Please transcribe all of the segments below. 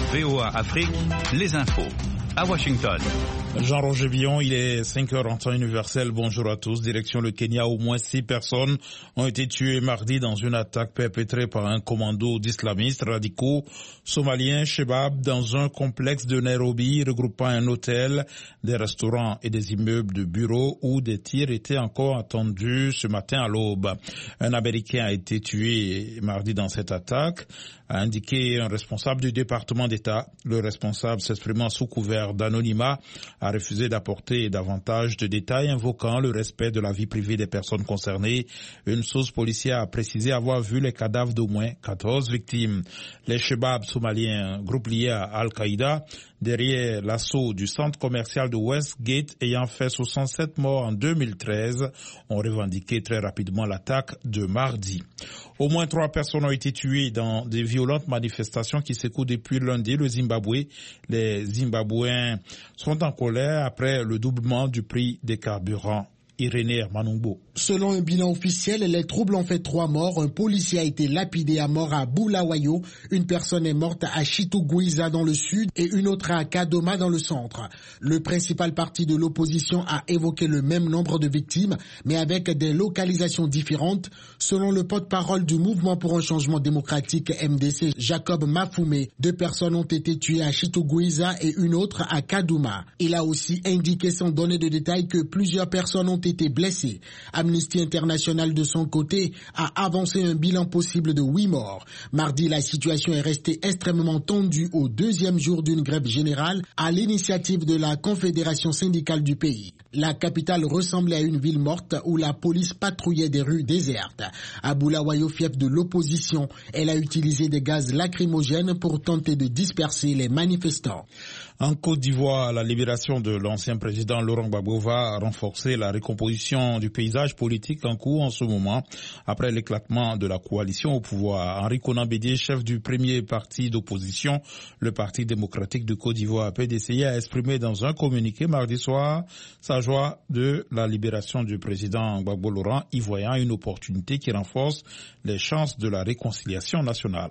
VOA Afrique, les infos. À Washington. Jean-Roger Billon, il est 5h en temps universel. Bonjour à tous. Direction le Kenya, au moins 6 personnes ont été tuées mardi dans une attaque perpétrée par un commando d'islamistes radicaux somaliens Shebab dans un complexe de Nairobi regroupant un hôtel, des restaurants et des immeubles de bureaux où des tirs étaient encore entendus ce matin à l'aube. Un Américain a été tué mardi dans cette attaque, a indiqué un responsable du département d'État. Le responsable, s'exprimant sous couvert d'anonymat, a refusé d'apporter davantage de détails, invoquant le respect de la vie privée des personnes concernées. Une source policière a précisé avoir vu les cadavres d'au moins 14 victimes. Les Shebab somaliens, groupe lié à Al-Qaïda, derrière l'assaut du centre commercial de Westgate ayant fait 67 morts en 2013, ont revendiqué très rapidement l'attaque de mardi. Au moins 3 personnes ont été tuées dans des violentes manifestations qui secouent depuis lundi le Zimbabwe. Les Zimbabwéens sont en colère après le doublement du prix des carburants. Irénée Hermanumbo. Selon un bilan officiel, les troubles ont fait 3 morts. Un policier a été lapidé à mort à Bulawayo. Une personne est morte à Chitugwiza dans le sud et une autre à Kadoma dans le centre. Le principal parti de l'opposition a évoqué le même nombre de victimes, mais avec des localisations différentes. Selon le porte-parole du Mouvement pour un changement démocratique MDC, Jacob Mafoumé, 2 personnes ont été tuées à Chitugwiza et une autre à Kaduma. Il a aussi indiqué sans donner de détails que plusieurs personnes ont été blessés. Amnesty International de son côté a avancé un bilan possible de 8 morts. Mardi, la situation est restée extrêmement tendue au 2e jour d'une grève générale à l'initiative de la Confédération syndicale du pays. La capitale ressemblait à une ville morte où la police patrouillait des rues désertes. À Bulawayo, fief de l'opposition, elle a utilisé des gaz lacrymogènes pour tenter de disperser les manifestants. En Côte d'Ivoire, la libération de l'ancien président Laurent Gbagbo va renforcer la recomposition du paysage politique en cours en ce moment, après l'éclatement de la coalition au pouvoir. Henri Konan Bédié, chef du premier parti d'opposition, le Parti démocratique de Côte d'Ivoire, PDCI, a exprimé dans un communiqué mardi soir sa joie de la libération du président Gbagbo Laurent, y voyant une opportunité qui renforce les chances de la réconciliation nationale.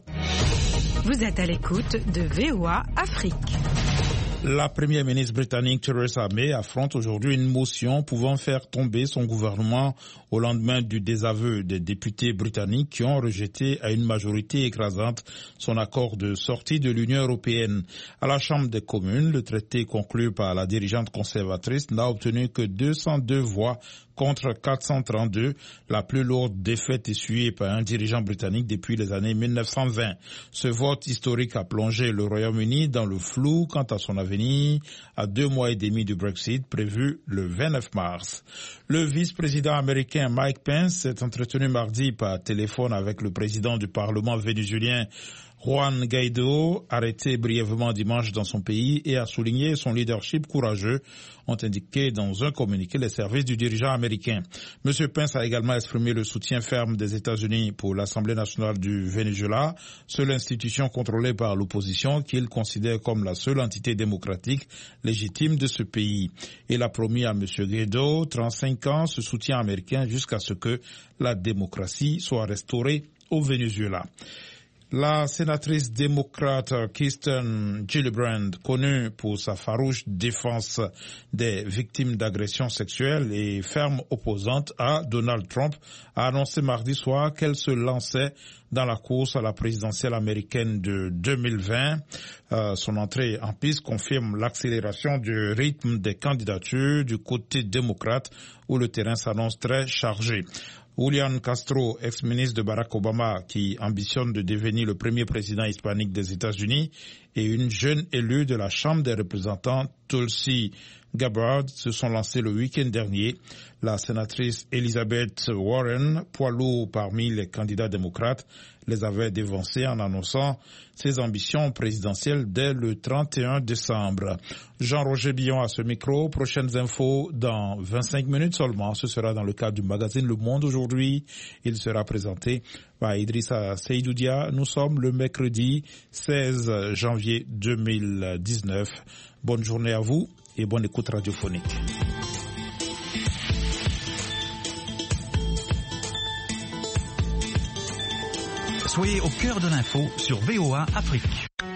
Vous êtes à l'écoute de VOA Afrique. La première ministre britannique Theresa May affronte aujourd'hui une motion pouvant faire tomber son gouvernement au lendemain du désaveu des députés britanniques qui ont rejeté à une majorité écrasante son accord de sortie de l'Union européenne. À la Chambre des communes, le traité conclu par la dirigeante conservatrice n'a obtenu que 202 voix contre 432, la plus lourde défaite essuyée par un dirigeant britannique depuis les années 1920. Ce vote historique a plongé le Royaume-Uni dans le flou quant à son avenir à 2 mois et demi du Brexit prévu le 29 mars. Le vice-président américain Mike Pence s'est entretenu mardi par téléphone avec le président du Parlement vénézuélien Juan Guaido, arrêté brièvement dimanche dans son pays, et a souligné son leadership courageux, ont indiqué dans un communiqué les services du dirigeant américain. M. Pence a également exprimé le soutien ferme des États-Unis pour l'Assemblée nationale du Venezuela, seule institution contrôlée par l'opposition qu'il considère comme la seule entité démocratique légitime de ce pays. Il a promis à M. Guaido 35 ans ce soutien américain jusqu'à ce que la démocratie soit restaurée au Venezuela. La sénatrice démocrate Kirsten Gillibrand, connue pour sa farouche défense des victimes d'agressions sexuelles et ferme opposante à Donald Trump, a annoncé mardi soir qu'elle se lançait dans la course à la présidentielle américaine de 2020. Son entrée en piste confirme l'accélération du rythme des candidatures du côté démocrate où le terrain s'annonce très chargé. Julian Castro, ex-ministre de Barack Obama, qui ambitionne de devenir le premier président hispanique des États-Unis, et une jeune élue de la Chambre des représentants, Tulsi Gabbard, se sont lancés le week-end dernier. La sénatrice Elizabeth Warren, poids lourd parmi les candidats démocrates, les avait dévancés en annonçant ses ambitions présidentielles dès le 31 décembre. Jean-Roger Billon à ce micro. Prochaines infos dans 25 minutes seulement. Ce sera dans le cadre du magazine Le Monde aujourd'hui. Il sera présenté par Idrissa Seydoudia. Nous sommes le mercredi 16 janvier 2019. Bonne journée à vous et bonne écoute radiophonique. Soyez au cœur de l'info sur VOA Afrique.